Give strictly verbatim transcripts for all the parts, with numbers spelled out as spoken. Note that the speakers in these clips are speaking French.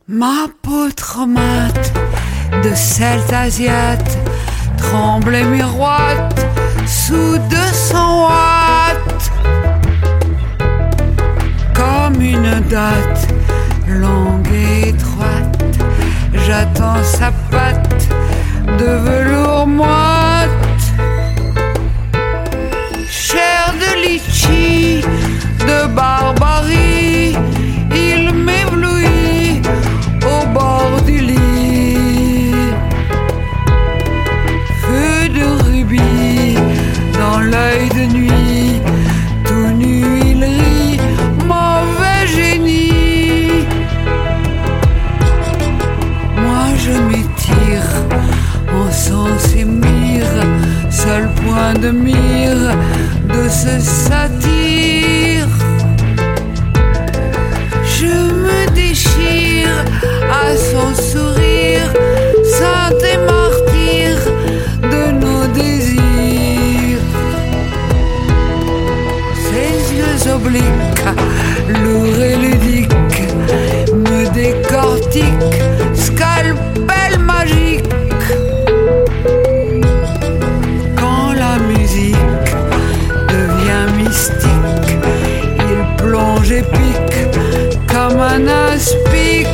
Ma peau traumate de celte asiate tremble et miroite sous deux cents watts. Comme une date longue et étroite, j'attends sa patte de velours moite. Chair de litchi, de barbarie, il m'éblouit au bord du lit. Feu de rubis dans l'œil de nuit, tout nu il rit, mauvais génie. Moi je m'étire en sens et mire, seul point de mire de ce satire. Je me déchire à son sourire, saint et martyr de nos désirs. Ses yeux obliques, lourds et ludiques, me décortiquent, scalpel magique. Quand la musique devient mystique, il plonge et pique comme un aspic.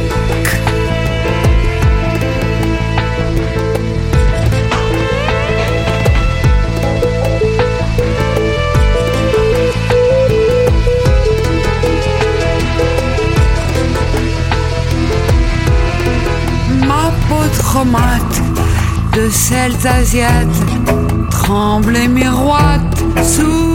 Ma peau traumate de celte asiate tremble et miroite sous